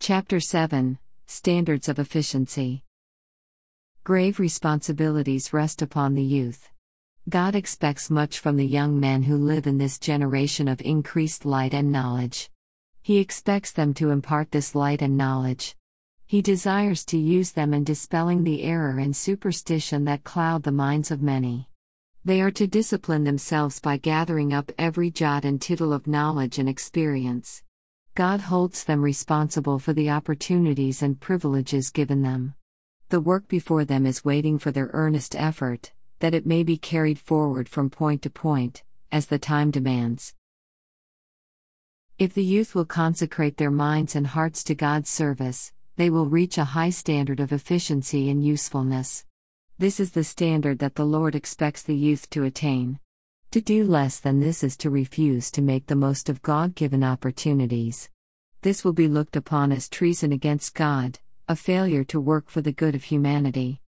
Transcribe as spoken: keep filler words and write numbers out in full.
Chapter seven Standards of Efficiency. Grave responsibilities rest upon the youth. God expects much from the young men who live in this generation of increased light and knowledge. He expects them to impart this light and knowledge. He desires to use them in dispelling the error and superstition that cloud the minds of many. They are to discipline themselves by gathering up every jot and tittle of knowledge and experience. God holds them responsible for the opportunities and privileges given them. The work before them is waiting for their earnest effort, that it may be carried forward from point to point, as the time demands. If the youth will consecrate their minds and hearts to God's service, they will reach a high standard of efficiency and usefulness. This is the standard that the Lord expects the youth to attain. To do less than this is to refuse to make the most of God-given opportunities. This will be looked upon as treason against God, a failure to work for the good of humanity.